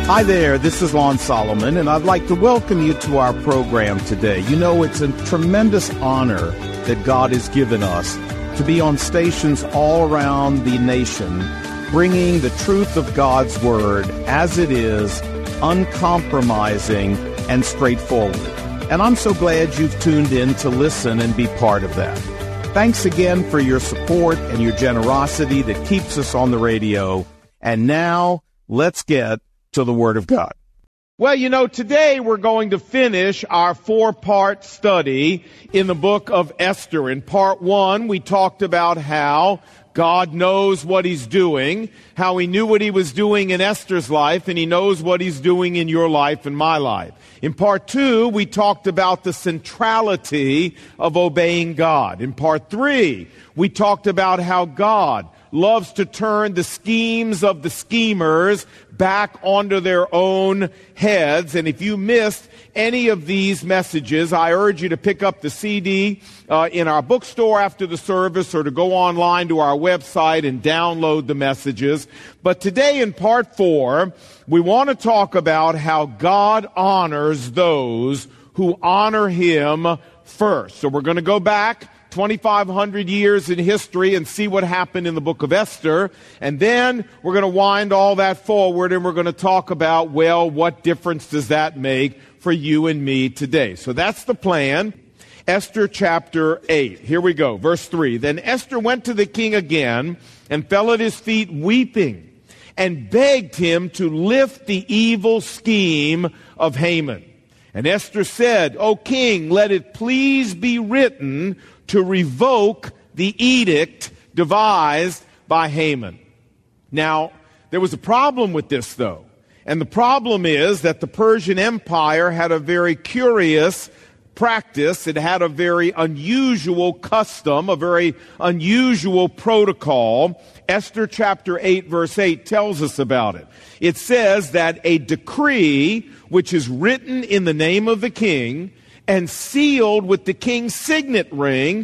Hi there, this is Lon Solomon, and I'd like to welcome you to our program today. You know, it's a tremendous honor that God has given us to be on stations all around the nation, bringing the truth of God's Word as it is, uncompromising and straightforward. And I'm so glad you've tuned in to listen and be part of that. Thanks again for your support and your generosity that keeps us on the radio. And now, let's get to the Word of God. Well, you know, today we're going to finish our 4-part study in the book of Esther. In part 1, we talked about how God knows what He's doing, how He knew what He was doing in Esther's life, and He knows what He's doing in your life and my life. In part 2, we talked about the centrality of obeying God. In part 3, we talked about how God loves to turn the schemes of the schemers back onto their own heads. And if you missed any of these messages, I urge you to pick up the CD in our bookstore after the service, or to go online to our website and download the messages. But today in part 4, we want to talk about how God honors those who honor Him first. So we're going to go back 2,500 years in history and see what happened in the book of Esther. And then we're going to wind all that forward, and we're going to talk about, well, what difference does that make for you and me today? So that's the plan. Esther chapter 8. Here we go. Verse 3. Then Esther went to the king again and fell at his feet weeping and begged him to lift the evil scheme of Haman. And Esther said, O king, let it please be written to revoke the edict devised by Haman. Now, there was a problem with this, though. And the problem is that the Persian Empire had a very curious practice. It had a very unusual custom, a very unusual protocol. Esther chapter 8, verse 8 tells us about it. It says that a decree which is written in the name of the king and sealed with the king's signet ring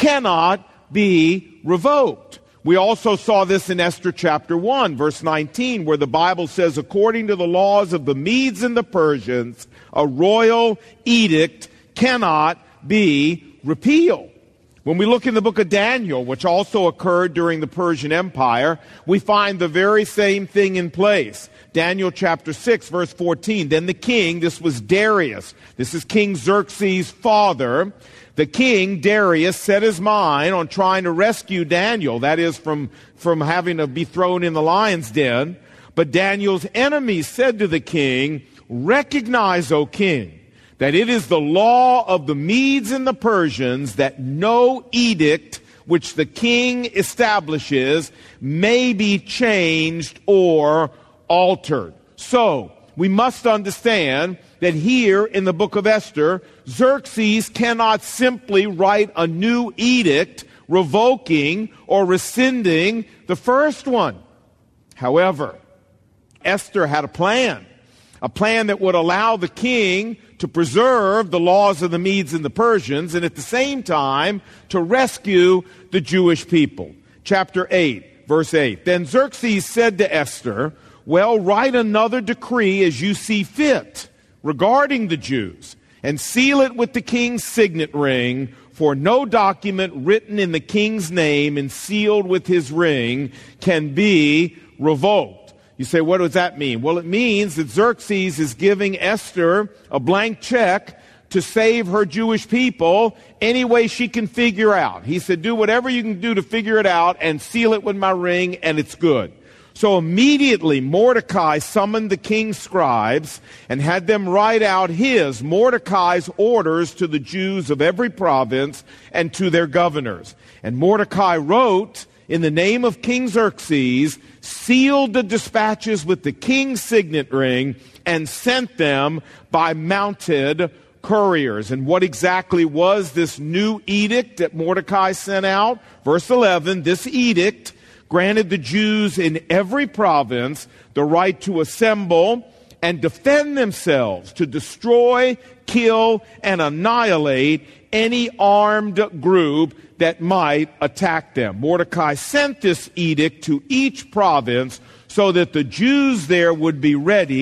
cannot be revoked. We also saw this in Esther chapter 1, verse 19, where the Bible says, according to the laws of the Medes and the Persians, a royal edict cannot be repealed. When we look in the book of Daniel, which also occurred during the Persian Empire, we find the very same thing in place. Daniel chapter 6, verse 14. Then the king, this was Darius, this is King Xerxes' father, the king, Darius, set his mind on trying to rescue Daniel, that is, from having to be thrown in the lion's den. But Daniel's enemies said to the king, recognize, O king, that it is the law of the Medes and the Persians that no edict which the king establishes may be changed or altered. So, we must understand that here in the book of Esther, Xerxes cannot simply write a new edict revoking or rescinding the first one. However, Esther had a plan that would allow the king to preserve the laws of the Medes and the Persians, and at the same time to rescue the Jewish people. Chapter 8, verse 8. Then Xerxes said to Esther, well, write another decree as you see fit regarding the Jews, and seal it with the king's signet ring, for no document written in the king's name and sealed with his ring can be revoked. You say, what does that mean? Well, it means that Xerxes is giving Esther a blank check to save her Jewish people any way she can figure out. He said, do whatever you can do to figure it out and seal it with my ring, and it's good. So immediately Mordecai summoned the king's scribes and had them write out Mordecai's orders to the Jews of every province and to their governors. And Mordecai wrote, in the name of King Xerxes, sealed the dispatches with the king's signet ring, and sent them by mounted couriers. And what exactly was this new edict that Mordecai sent out? Verse 11, this edict granted the Jews in every province the right to assemble and defend themselves, to destroy, kill, and annihilate any armed group that might attack them. Mordecai sent this edict to each province so that the Jews there would be ready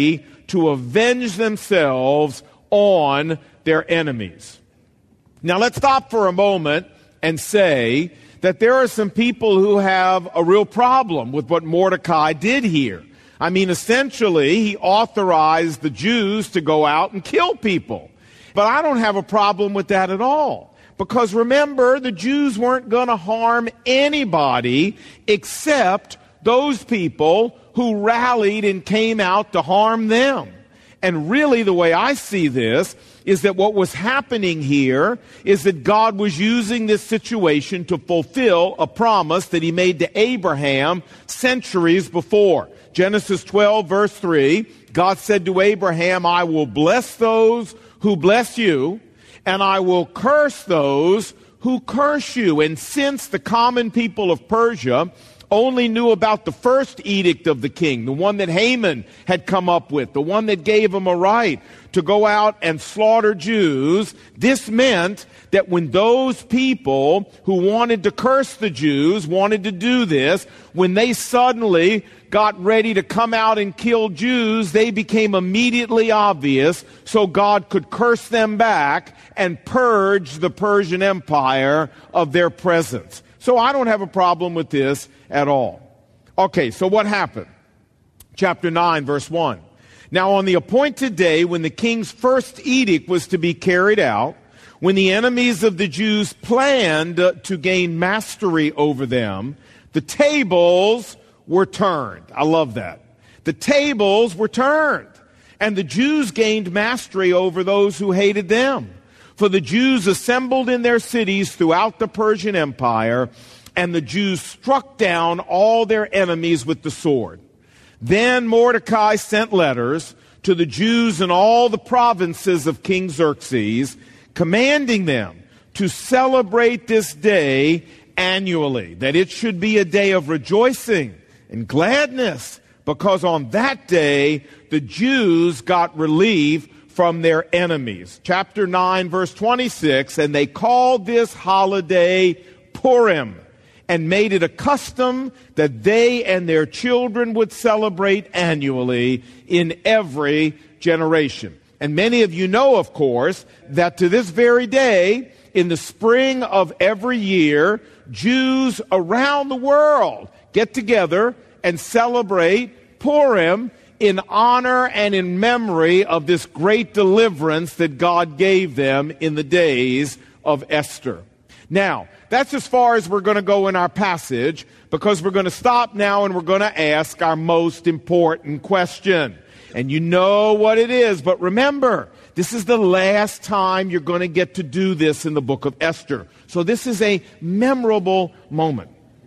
to avenge themselves on their enemies. Now let's stop for a moment and say that there are some people who have a real problem with what Mordecai did here. I mean, essentially, he authorized the Jews to go out and kill people. But I don't have a problem with that at all. Because remember, the Jews weren't going to harm anybody except those people who rallied and came out to harm them. And really, the way I see this is that what was happening here is that God was using this situation to fulfill a promise that he made to Abraham centuries before. Genesis 12, verse 3, God said to Abraham, I will bless those who bless you, and I will curse those who curse you. And since the common people of Persia only knew about the first edict of the king, the one that Haman had come up with, the one that gave him a right to go out and slaughter Jews, this meant that when those people who wanted to curse the Jews wanted to do this, when they suddenly got ready to come out and kill Jews, they became immediately obvious, so God could curse them back and purge the Persian Empire of their presence. So I don't have a problem with this at all. Okay, so what happened? Chapter 9, verse 1. Now on the appointed day when the king's first edict was to be carried out, when the enemies of the Jews planned to gain mastery over them, the tables were turned. I love that. The tables were turned, and the Jews gained mastery over those who hated them. For the Jews assembled in their cities throughout the Persian Empire, and the Jews struck down all their enemies with the sword. Then Mordecai sent letters to the Jews in all the provinces of King Xerxes, commanding them to celebrate this day annually, that it should be a day of rejoicing and gladness, because on that day the Jews got relief from their enemies. Chapter 9, verse 26, and they called this holiday Purim, and made it a custom that they and their children would celebrate annually in every generation. And many of you know, of course, that to this very day, in the spring of every year, Jews around the world get together and celebrate Purim in honor and in memory of this great deliverance that God gave them in the days of Esther. Now, that's as far as we're going to go in our passage, because we're going to stop now and we're going to ask our most important question. And you know what it is, but remember, this is the last time you're going to get to do this in the book of Esther. So this is a memorable moment.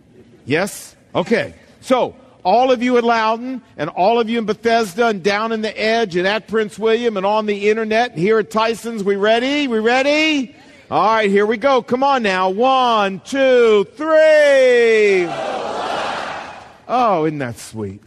Yes? Okay. So, all of you at Loudon, and all of you in Bethesda, and down in the Edge, and at Prince William, and on the internet, and here at Tyson's, we ready? We ready? All right, here we go. Come on now. 1, 2, 3. Oh, isn't that sweet?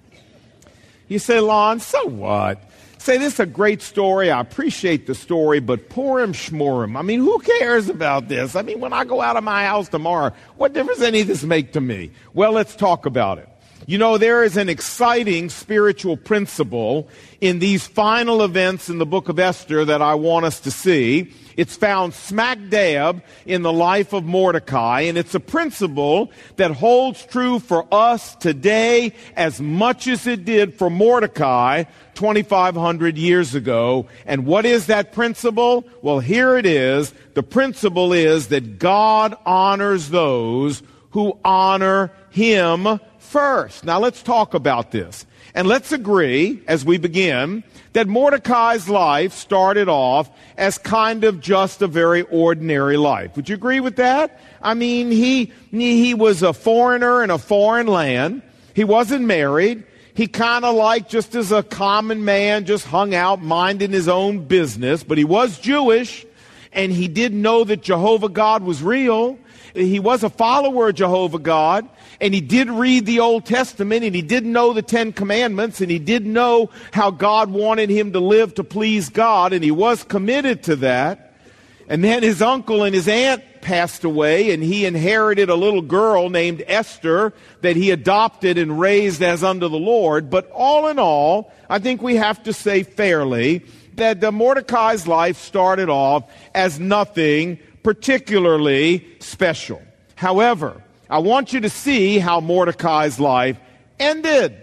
You say, Lon, so what? Say, this is a great story. I appreciate the story, but Purim Shmurim. I mean, who cares about this? I mean, when I go out of my house tomorrow, what difference does any of this make to me? Well, let's talk about it. You know, there is an exciting spiritual principle in these final events in the book of Esther that I want us to see. It's found smack dab in the life of Mordecai, and it's a principle that holds true for us today as much as it did for Mordecai 2,500 years ago. And what is that principle? Well, here it is. The principle is that God honors those who honor him first. Now let's talk about this. And let's agree, as we begin, that Mordecai's life started off as kind of just a very ordinary life. Would you agree with that? I mean, he was a foreigner in a foreign land. He wasn't married. He kind of like just as a common man, just hung out minding his own business. But he was Jewish, and he did know that Jehovah God was real. He was a follower of Jehovah God, and he did read the Old Testament, and he did know the Ten Commandments, and he did know how God wanted him to live to please God, and he was committed to that. And then his uncle and his aunt passed away, and he inherited a little girl named Esther that he adopted and raised as unto the Lord. But all in all, I think we have to say fairly that Mordecai's life started off as nothing particularly special. However, I want you to see how Mordecai's life ended.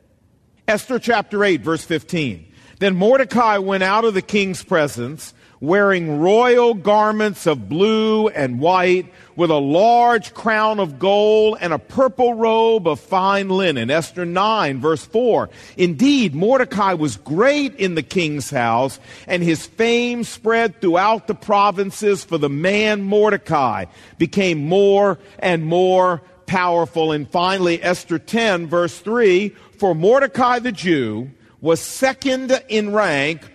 Esther chapter 8, verse 15. Then Mordecai went out of the king's presence, wearing royal garments of blue and white, with a large crown of gold and a purple robe of fine linen. Esther 9, verse 4. Indeed, Mordecai was great in the king's house, and his fame spread throughout the provinces, for the man Mordecai became more and more powerful. And finally, Esther 10, verse 3. For Mordecai the Jew was second in rank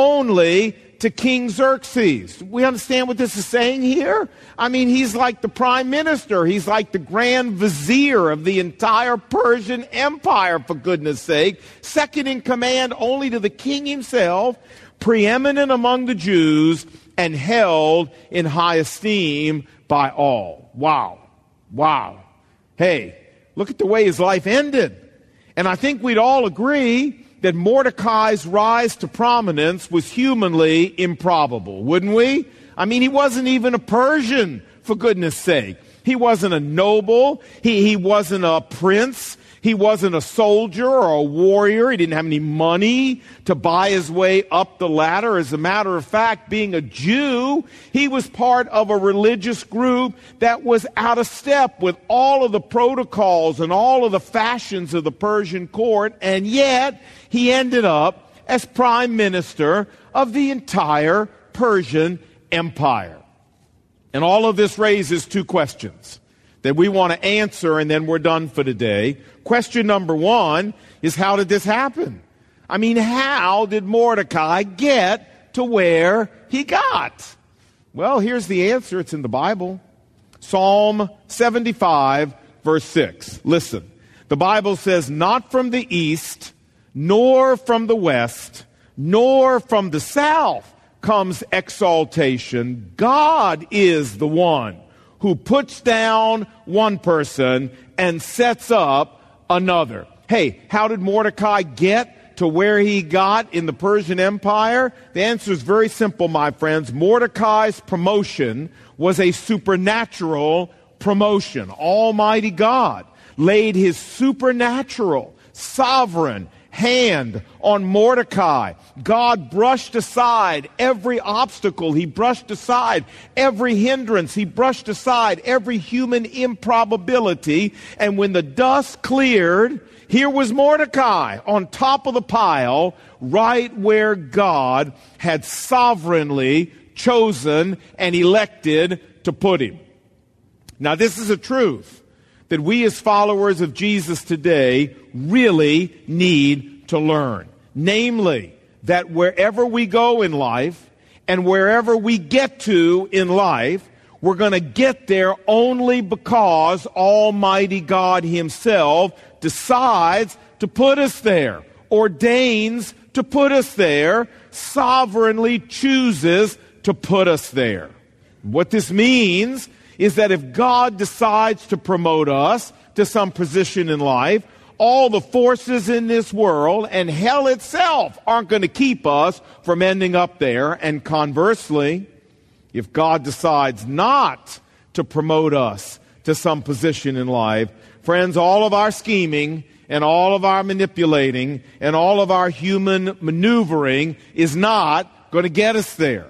only to King Xerxes. We understand what this is saying here? I mean, he's like the prime minister. He's like the grand vizier of the entire Persian Empire, for goodness sake. Second in command only to the king himself, preeminent among the Jews, and held in high esteem by all. Wow. Wow. Hey, look at the way his life ended. And I think we'd all agree that Mordecai's rise to prominence was humanly improbable, wouldn't we? I mean, he wasn't even a Persian, for goodness sake. He wasn't a noble. He wasn't a prince. He wasn't a soldier or a warrior. He didn't have any money to buy his way up the ladder. As a matter of fact, being a Jew, he was part of a religious group that was out of step with all of the protocols and all of the fashions of the Persian court, and yet he ended up as prime minister of the entire Persian Empire. And all of this raises two questions that we want to answer, and then we're done for today. Question number one is, how did this happen? I mean, how did Mordecai get to where he got? Well, here's the answer. It's in the Bible. Psalm 75, verse 6. Listen. The Bible says, not from the east, nor from the west, nor from the south comes exaltation. God is the one who puts down one person and sets up another. Hey, how did Mordecai get to where he got in the Persian Empire? The answer is very simple, my friends. Mordecai's promotion was a supernatural promotion. Almighty God laid his supernatural, sovereign hand on Mordecai. God brushed aside every obstacle. He brushed aside every hindrance. He brushed aside every human improbability. And when the dust cleared, here was Mordecai on top of the pile, right where God had sovereignly chosen and elected to put him. Now, this is a truth that we as followers of Jesus today really need to learn. Namely, that wherever we go in life and wherever we get to in life, we're going to get there only because Almighty God himself decides to put us there, ordains to put us there, sovereignly chooses to put us there. What this means is that if God decides to promote us to some position in life, all the forces in this world and hell itself aren't going to keep us from ending up there. And conversely, if God decides not to promote us to some position in life, friends, all of our scheming and all of our manipulating and all of our human maneuvering is not going to get us there.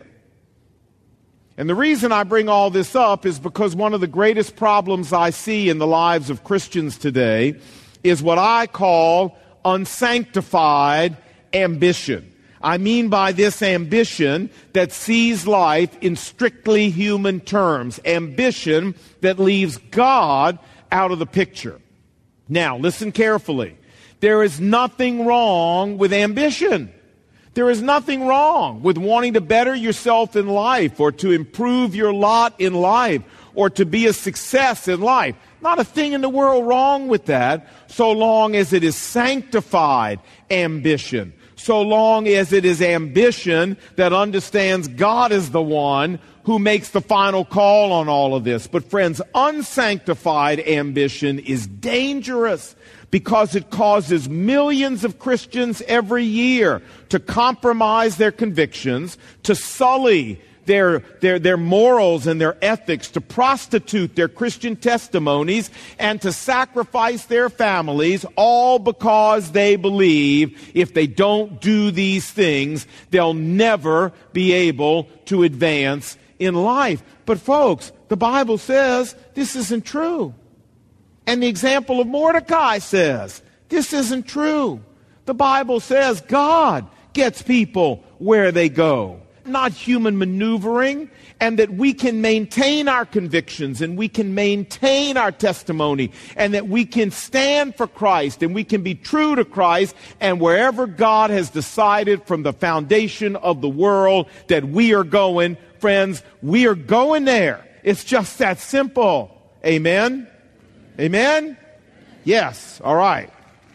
And the reason I bring all this up is because one of the greatest problems I see in the lives of Christians today is what I call unsanctified ambition. I mean by this ambition that sees life in strictly human terms, ambition that leaves God out of the picture. Now, listen carefully. There is nothing wrong with ambition. There is nothing wrong with wanting to better yourself in life or to improve your lot in life or to be a success in life. Not a thing in the world wrong with that, so long as it is sanctified ambition. So long as it is ambition that understands God is the one who makes the final call on all of this. But friends, unsanctified ambition is dangerous because it causes millions of Christians every year to compromise their convictions, to sully their morals and their ethics, to prostitute their Christian testimonies, and to sacrifice their families, all because they believe if they don't do these things, they'll never be able to advance in life. But folks, the Bible says this isn't true. And the example of Mordecai says this isn't true. The Bible says God gets people where they go, not human maneuvering, and that we can maintain our convictions and we can maintain our testimony and that we can stand for Christ and we can be true to Christ, and wherever God has decided from the foundation of the world that we are going, friends, we are going there. It's just that simple. Amen? Amen? Yes. All right.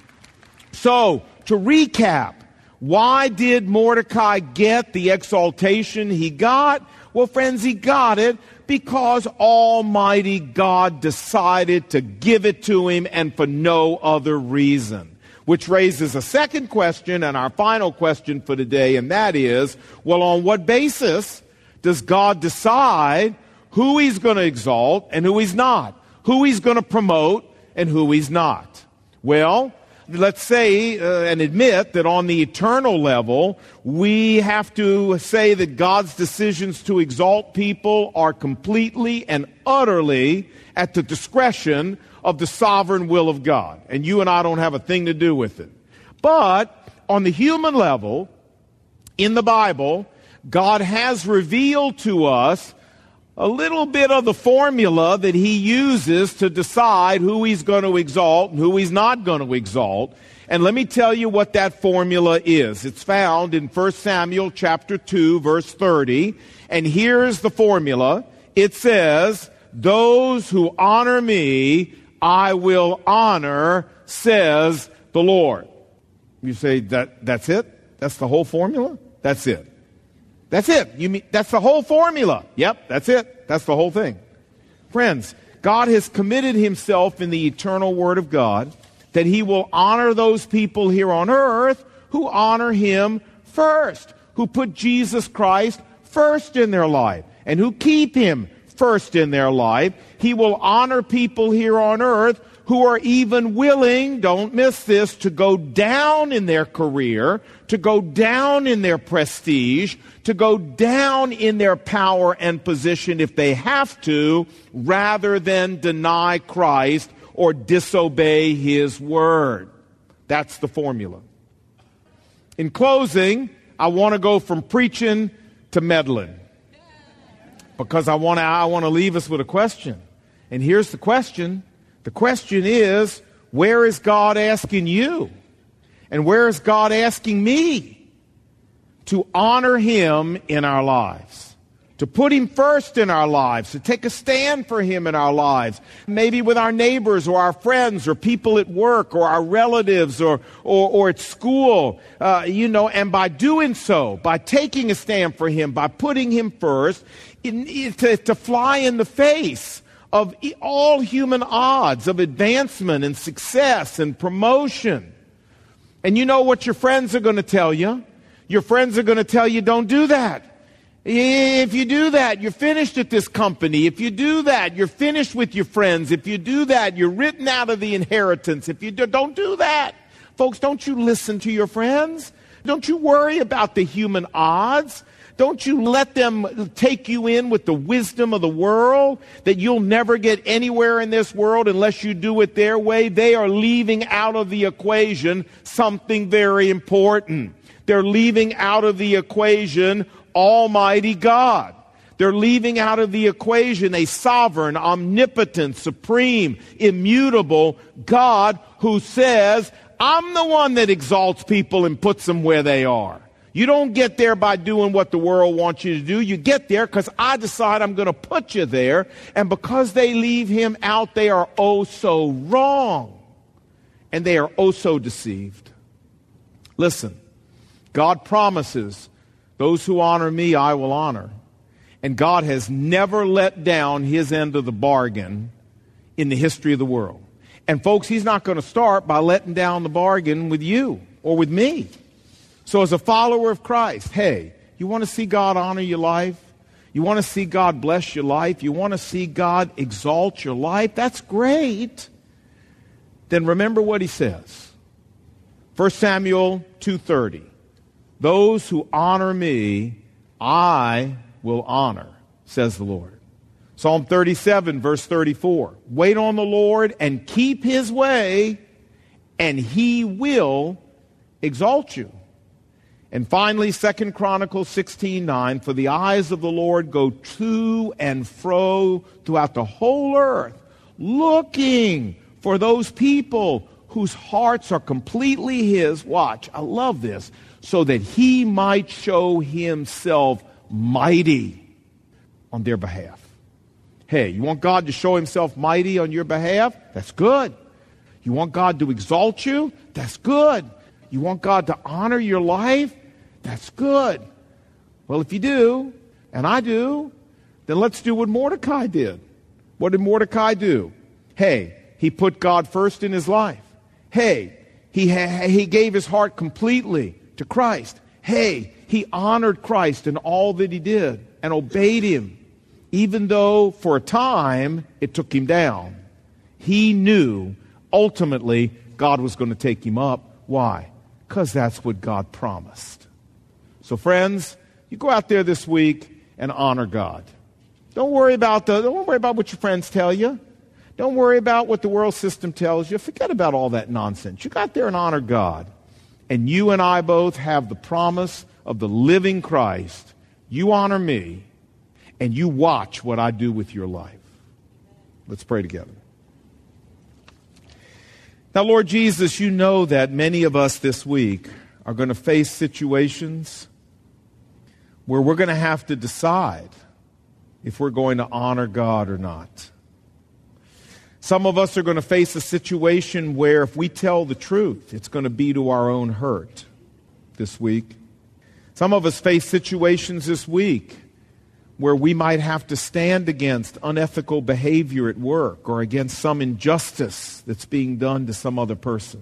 So, to recap, why did Mordecai get the exaltation he got? Well, friends, he got it because Almighty God decided to give it to him, and for no other reason. Which raises a second question, and our final question for today, and that is, well, on what basis does God decide who he's going to exalt and who he's not? Who he's going to promote and who he's not? Well, let's say and admit that on the eternal level, we have to say that God's decisions to exalt people are completely and utterly at the discretion of the sovereign will of God. And you and I don't have a thing to do with it. But on the human level, in the Bible, God has revealed to us a little bit of the formula that he uses to decide who he's going to exalt and who he's not going to exalt. And let me tell you what that formula is. It's found in 1 Samuel chapter 2, verse 30. And here's the formula. It says, "Those who honor me, I will honor, says the Lord." You say, that's it? That's the whole formula? That's it. That's it. You mean that's the whole formula? Yep, that's it. That's the whole thing. Friends, God has committed himself in the eternal Word of God that he will honor those people here on earth who honor him first, who put Jesus Christ first in their life, and who keep him first in their life. He will honor people here on earth who are even willing, don't miss this, to go down in their career, to go down in their prestige, to go down in their power and position if they have to, rather than deny Christ or disobey his word. That's the formula. In closing, I want to go from preaching to meddling, because I want to leave us with a question. And here's the question. The question is, where is God asking you? And where is God asking me to honor him in our lives? To put him first in our lives, to take a stand for him in our lives, maybe with our neighbors or our friends or people at work or our relatives or at school, and by doing so, by taking a stand for him, by putting him first, to fly in the face of all human odds of advancement and success and promotion. And you know what your friends are going to tell you? Your friends are going to tell you, don't do that. If you do that, you're finished at this company. If you do that, you're finished with your friends. If you do that, you're written out of the inheritance. If you don't do that. Folks, don't you listen to your friends. Don't you worry about the human odds. Don't you let them take you in with the wisdom of the world, that you'll never get anywhere in this world unless you do it their way. They are leaving out of the equation something very important. They're leaving out of the equation Almighty God. They're leaving out of the equation a sovereign, omnipotent, supreme, immutable God who says, I'm the one that exalts people and puts them where they are. You don't get there by doing what the world wants you to do. You get there because I decide I'm going to put you there. And because they leave him out, they are oh so wrong. And they are oh so deceived. Listen, God promises, those who honor me, I will honor. And God has never let down his end of the bargain in the history of the world. And folks, he's not going to start by letting down the bargain with you or with me. So as a follower of Christ, hey, you want to see God honor your life? You want to see God bless your life? You want to see God exalt your life? That's great. Then remember what he says. 1 Samuel 2:30. Those who honor me, I will honor, says the Lord. Psalm 37, verse 34. Wait on the Lord and keep his way, and he will exalt you. And finally, 2 Chronicles 16:9, for the eyes of the Lord go to and fro throughout the whole earth, looking for those people whose hearts are completely his. Watch, I love this. So that he might show himself mighty on their behalf. Hey, you want God to show himself mighty on your behalf? That's good. You want God to exalt you? That's good. You want God to honor your life? That's good. Well, if you do, and I do, then let's do what Mordecai did. What did Mordecai do? Hey, he put God first in his life. Hey, he gave his heart completely to Christ. Hey, he honored Christ in all that he did and obeyed him, even though for a time it took him down. He knew ultimately God was going to take him up. Why? Because that's what God promised. So friends, you go out there this week and honor God. Don't worry about what your friends tell you. Don't worry about what the world system tells you. Forget about all that nonsense. You go out there and honor God. And you and I both have the promise of the living Christ. You honor me, and you watch what I do with your life. Let's pray together. Now, Lord Jesus, you know that many of us this week are going to face situations where we're going to have to decide if we're going to honor God or not. Some of us are going to face a situation where if we tell the truth, it's going to be to our own hurt this week. Some of us face situations this week where we might have to stand against unethical behavior at work or against some injustice that's being done to some other person.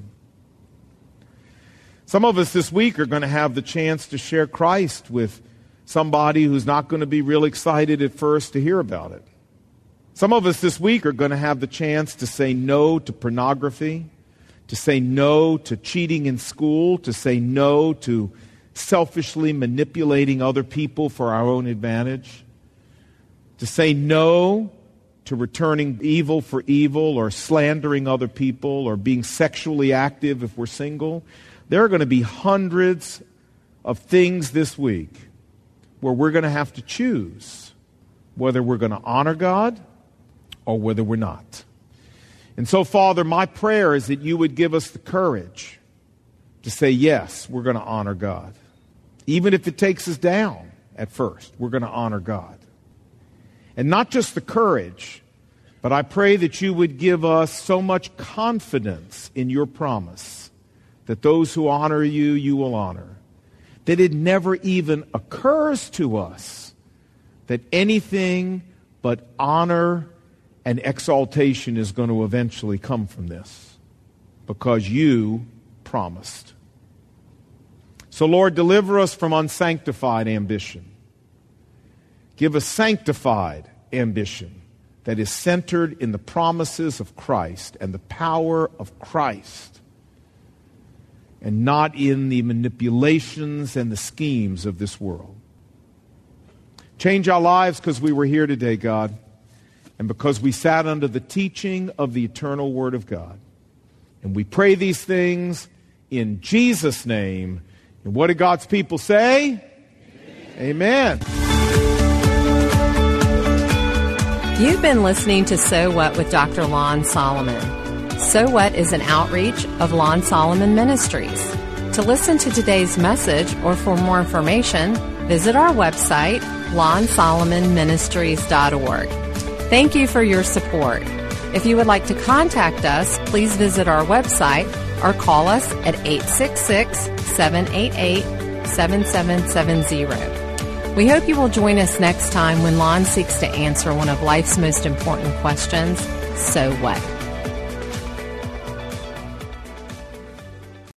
Some of us this week are going to have the chance to share Christ with somebody who's not going to be real excited at first to hear about it. Some of us this week are going to have the chance to say no to pornography, to say no to cheating in school, to say no to selfishly manipulating other people for our own advantage, to say no to returning evil for evil or slandering other people or being sexually active if we're single. There are going to be hundreds of things this week where we're going to have to choose whether we're going to honor God or whether we're not. And so, Father, my prayer is that you would give us the courage to say, yes, we're going to honor God. Even if it takes us down at first, we're going to honor God. And not just the courage, but I pray that you would give us so much confidence in your promise that those who honor you, you will honor. That it never even occurs to us that anything but honor and exaltation is going to eventually come from this, because you promised. So, Lord, deliver us from unsanctified ambition. Give us sanctified ambition that is centered in the promises of Christ and the power of Christ, and not in the manipulations and the schemes of this world. Change our lives because we were here today, God, and because we sat under the teaching of the eternal Word of God. And we pray these things in Jesus' name. And what did God's people say? Amen. You've been listening to So What with Dr. Lon Solomon. So What is an outreach of Lon Solomon Ministries. To listen to today's message or for more information, visit our website, LonSolomonMinistries.org. Thank you for your support. If you would like to contact us, please visit our website or call us at 866-788-7770. We hope you will join us next time when Lon seeks to answer one of life's most important questions, so what?